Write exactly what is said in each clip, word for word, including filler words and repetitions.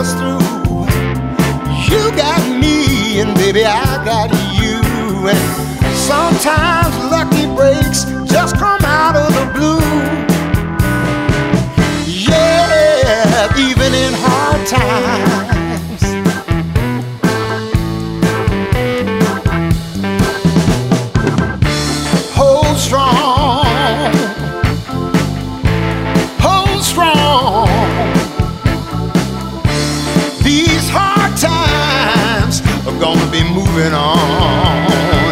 us through. You got me, and baby, I got you. And sometimes lucky breaks just come out of the blue. Yeah, even in hard times. Hold strong. Hold strong. These hard times are gonna be moving on.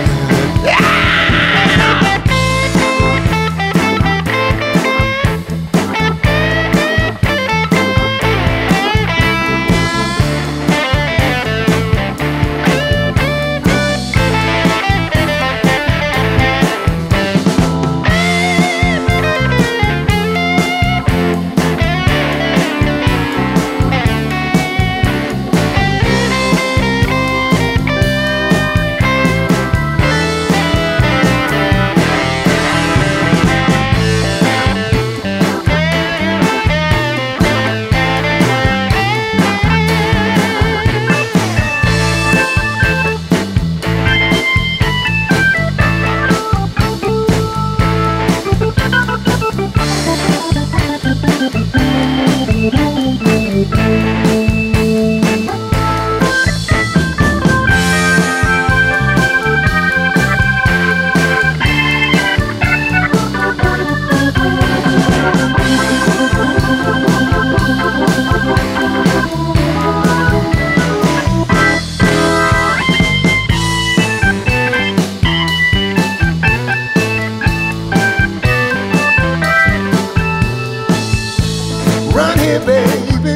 Run here, baby,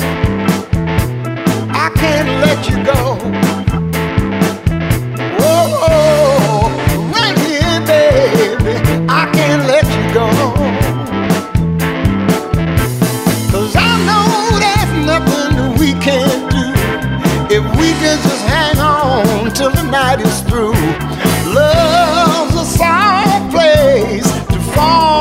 I can't let you go. Oh, run here, baby, I can't let you go. 'Cause I know there's nothing we can't do if we can just hang on till the night is through. Love's a soft place to fall